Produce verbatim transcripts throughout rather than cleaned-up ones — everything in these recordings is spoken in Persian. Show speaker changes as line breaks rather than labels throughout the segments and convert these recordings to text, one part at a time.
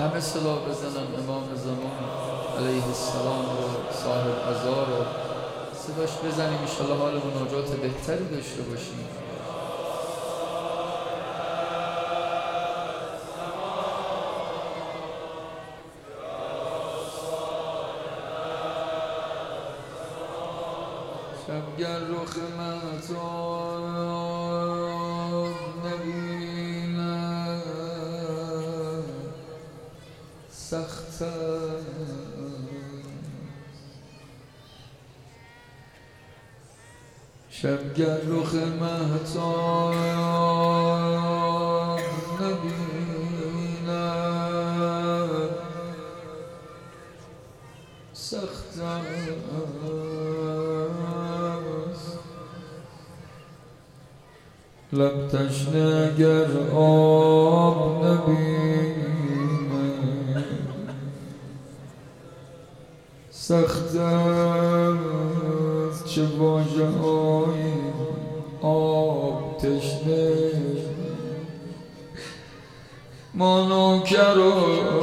همه صدا بزنن امام زمان علیه السلام رو، صاحب عزا رو صداش بزنیم، انشالله حال مناجات بهتری داشته باشیم. شبگر رخ مهتاب نبینم سخت شبگر رخ مهتاب نبینم سخت لب تشنه اگر آب نبینه سخت است چه واژه های آب تشنه ما نوکر و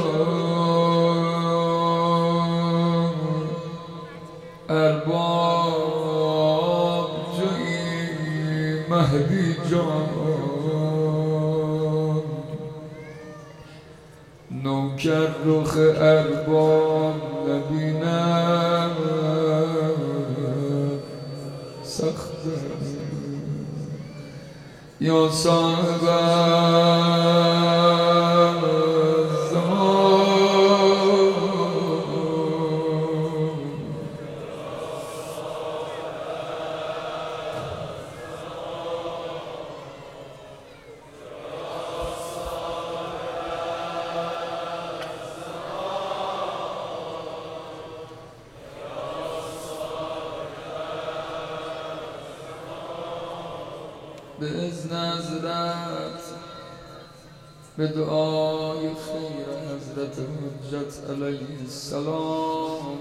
ارباب جویی مهدی جان نوکر رخ ارباب نبینم سخت یا صاحب به اذن حضرت به دعای خیر حضرت حجت علیه السلام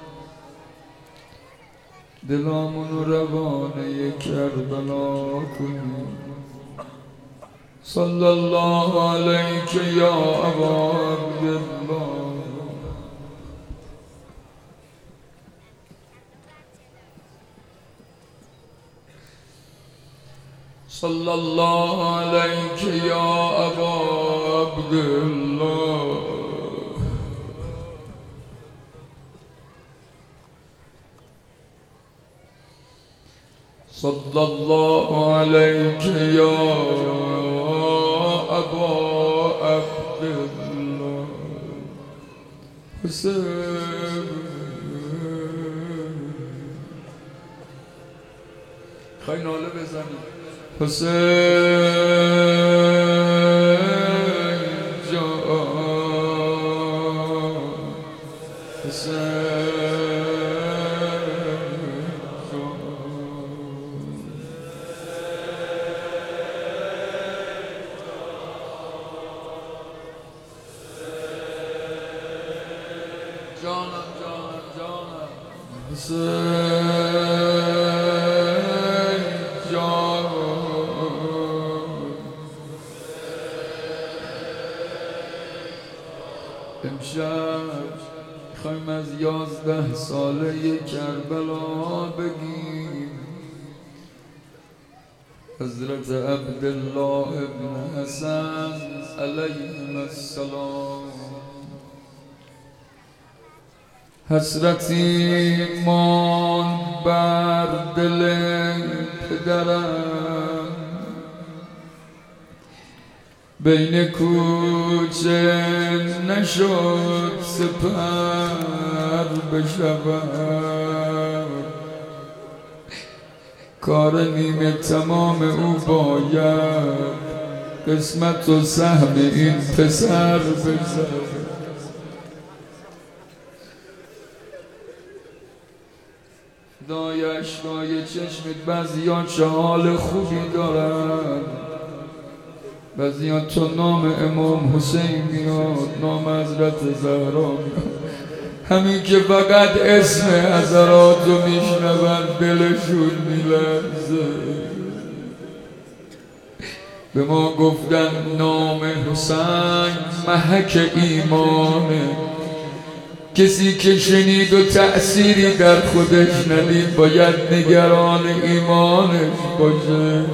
دلامون رو روانه کربلا کنیم. صلی الله علیک یا ابا عبدالله صلی الله علیک یا ابا عبدالله صلی الله علیک یا ابا عبدالله حسین خواهی ناله بزنید حسین جان حسین جان جانم جانم جانم حسین جان امشب میخوایم از یازده ساله کربلا بگیم. حضرت عبدالله ابن حسن علیهم السلام حسرتی ماند بر دل پدرم بین کوچه نشد سپر بشود کار نیمه تمام او باید قسمت و سهم این پسر بزد. دای اشکای چشمت بعضیان چه حال خوبی دارن، بعضیان تو نام امام حسین میاد، نام حضرت زهرا میاد، همین که فقط اسم حضرات رو میشنون دلشون میلرزه. به ما گفتن نام حسین محک ایمانه، کسی که شنید و تأثیری در خودش ندید باید نگران ایمانش باشه.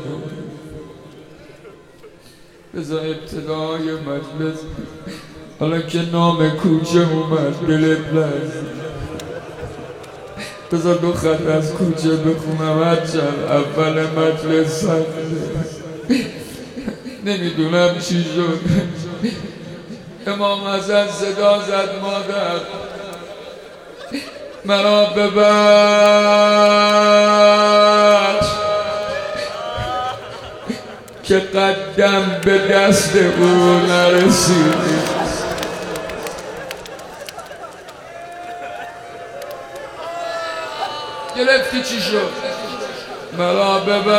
بذار ابتدای مجلس حالا که نام کوچه اومد دلت لرزید، بذار دو خط از کوچه بخونم هرچند اول مجلس سخته. نمیدونم چی شد. امام حسن صدا زد مادر مرا ببخش که قدم به دست او نرسید. گرفتی چی شد؟ مرا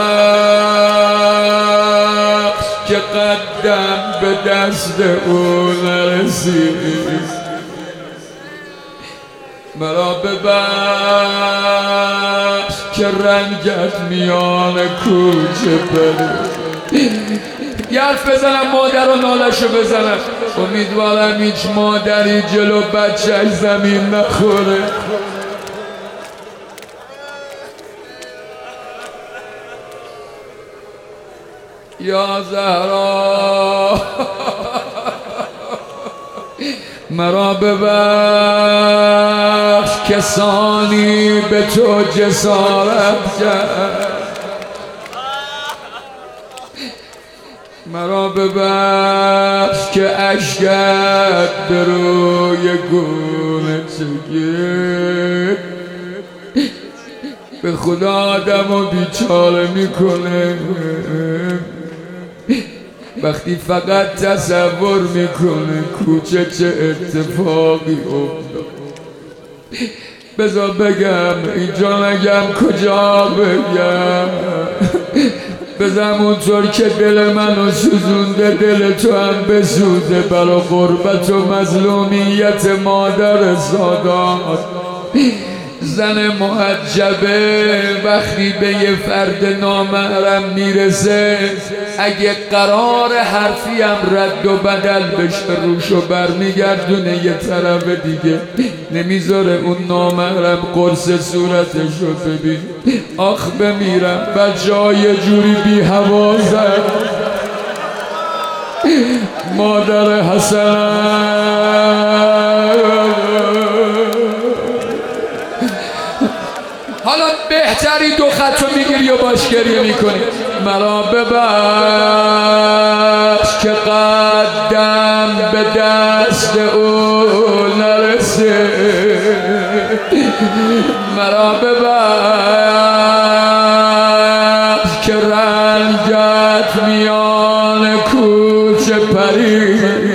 ببخش که قدم به دست او نرسید، مرا ببخش که رنگت میان کوچه پرید. یه حرف بزنم مادر و نالشو بزنم، امیدوارم هیچ مادری جلو بچهش زمین نخوره. یا زهرا مرا ببخش کسانی به تو جسارت کرد، مرا ببخش که اشکت به روی گونه چگید. به خدا آدم و بیچاره میکنه وقتی فقط تصور میکنه کوچه چه اتفاقی افتاد. بذار بگم اینجا نگم کجا بگم، بزم اونطور که دل منو سوزونده دل تو هم بسوزه، برا غربت و مظلومیت مادر سادات. زن محجبه وقتی به یه فرد نامحرم میرسه اگه قرار حرفی هم رد و بدل بشه روشو برمیگردونه یه طرف دیگه، نمیذاره اون نامحرم قرص صورتشو ببین. آخ بمیرم بچه ها یه جوری بی حواسن. مادر حسن حالا بهتری دو خطو میگیری و باش گریه میکنی. مرا ببخش که قدم به دست او نرسه، مرا ببخش که رنجت میان کوچه پرید.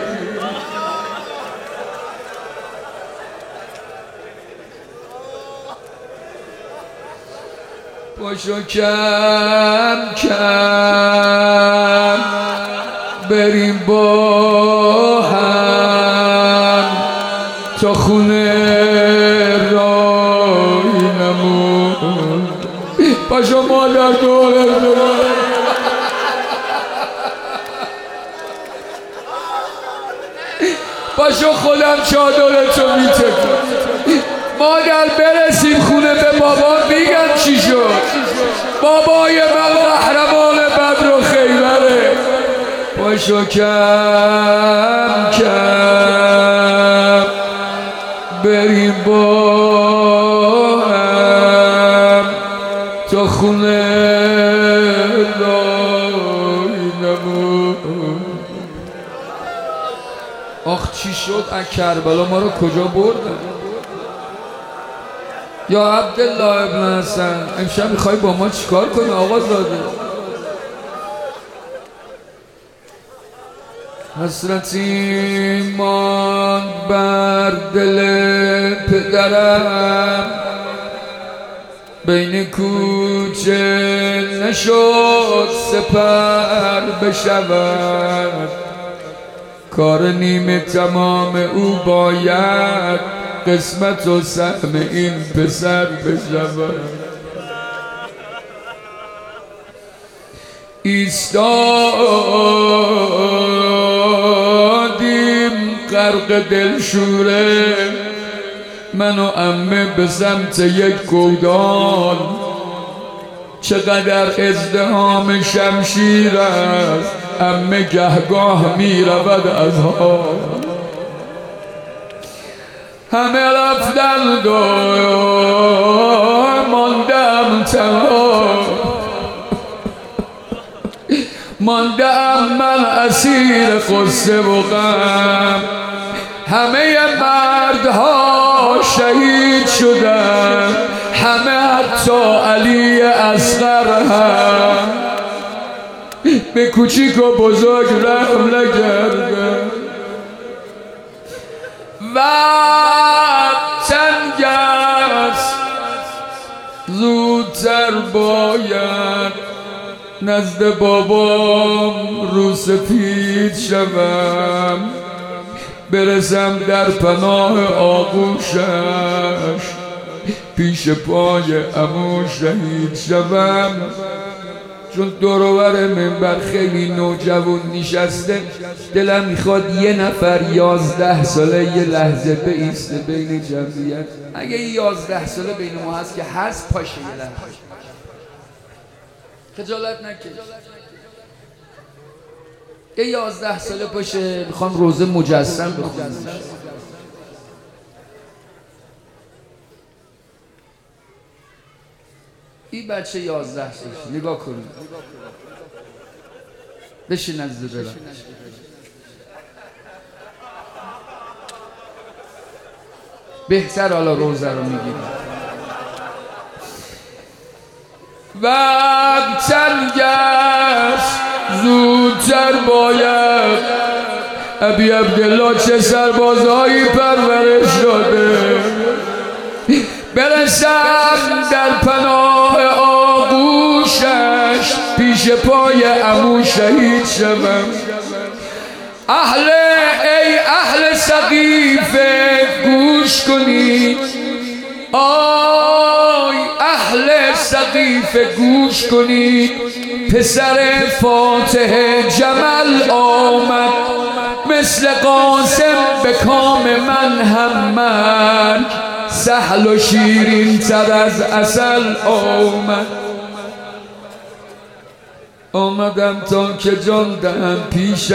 پاشو کم کم بریم با هم تا خونه رای نمون. پاشو مادر دوره پاشو خودم چادرتو میتکنم. مادر برسیم خونه به بابا میگن چی شد. بابای من قهرمان بدر و خیبره. پاشو کم کم بریم با هم تا خونه رای نمون. آخ چی شد از کربلا ما رو کجا بردن؟ یا عبدالله ابن حسن امشب میخوای با ما چیکار کنی آقا زاده؟ حسرتی ماند بر دل پدرم بین کوچه نشد سپر بشود، کار نیمه تمام او باید قسمت و سهم این پسر بشود. ایستادیم غرق دلشوره، من و عمه به سمت یک گودال. چقدر ازدحام شمشیر است، عمه گهگاه می رود از حال. همه رفتند و ماندم تنها، ماندم من اسیر قصه و غم. همه مردها شهید شدن، همه حتی علی اصغر هم به کوچیک و بزرگ رحم نکردن. و تنگ است زودتر باید نزد بابام رو سفید شوم، برسم در پناه آغوشش، پیش پای عمو شهید شوم. چون دور و بر منبر خیلی نوجوان نشسته، دلم میخواد یه نفر یازده ساله یه لحظه بایسته بین جمعیت. اگه یازده ساله بین ما هست که هست، پاشه یه لحظه، خجالت نکش. یه یازده ساله پاشه، میخوام روزه مجسم بخونم. این بچه یازده سالش، نگاه کنید، بشین از برم. بهتر حالا روزه رو میگیریم. وقت تنگ است زودتر باید، ابی عبدالله چه سربازهایی پرورش داده، برسم در پناه آغوشش، پیش پای عمو شهید شوم. اهل ای اهل سقیفه گوش کنید، آی اهل سقیفه گوش کنید، پسر فاتح جمل آمد، مثل قاسم به کام من هم مرگ، سهل و شیرین تر از عسل آمد. آمدم تا که جان دهم پیشت،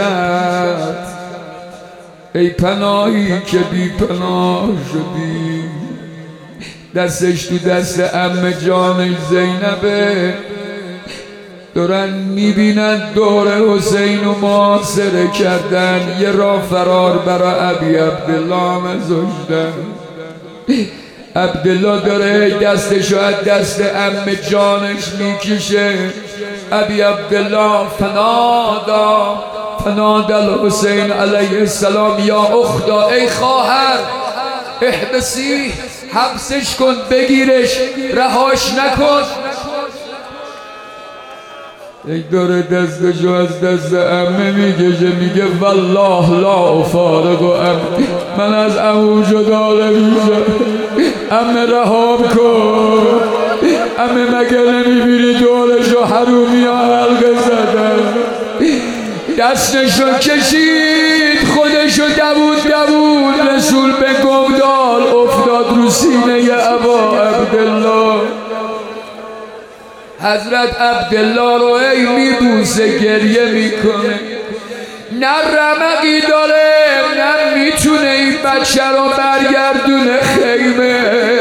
ای پناهی که بی پناه شدی. دستش تو دست عمه جانش زینبه، دارن میبینن دور حسین و محاصره کردن، یه راه فرار برای ابی عبدالله مزاشتن. عبدالله داره دستشو از دست عمه جانش میکشه. ابی عبدالله فنادا فنادا الحسین علیه السلام یا اختا، ای خواهر احبسی، حبسش کن، بگیرش، رهاش نکن. ای داره دستشو از دست عمه میکشه، میگه والله لا افارق و عمه، من از عمو جدا نمیشم، عمه رهام کن. عمه مگه نمیبینی دورشو حرومی ها حلقه زدن، دستشو کشید، خودشو دوود دوود، رسول به گودال افتاد رو سینه ابا عبدالله. حضرت عبدالله رو ای میبوسه، گریه میکنه، نه رمقی داره، نه میتونه این بچه رو برگردونه خیمه،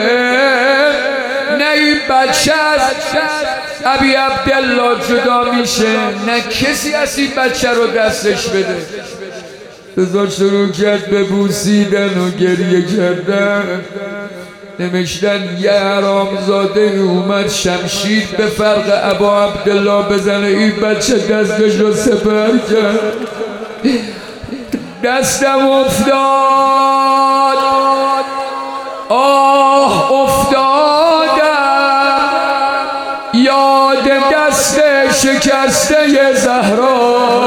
نه این بچه از ابی عبدالله جدا میشه، نه کسی از این بچه رو دستش بده. بذار شروع کرد به بوسیدن و گریه کردن. نمیشتن یه حرامزاده اومد شمشیر به فرق ابا عبدالله بزنه، این بچه دستش رو سپر کرد. دستم افتاد، آه افتادم، یاد دست شکسته زهرا.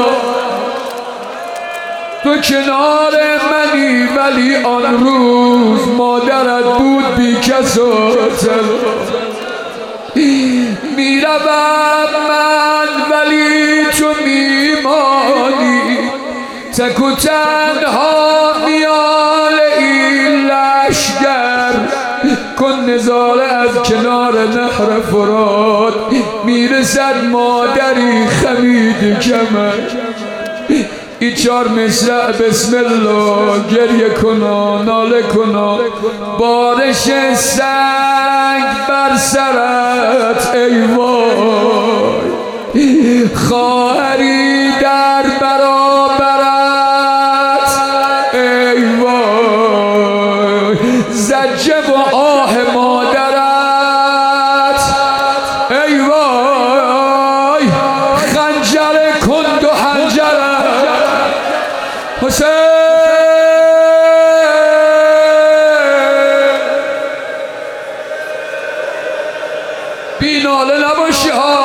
تو کنار منی ولی آن روز مادرت بود بی کس و تنها. میروم من ولی تک و تنها میال این لشگر کن نزاله از کنار نهر فرات میرسد مادری خمید کمر این چار مصرع بسم الله گریه کنا ناله کنا بارش سنگ بر سرت ای وای خواهری در برابرت ای وای زجه و آه مادرت ای وای خنجر کند و حنجرت حسین بی ناله نباشی ها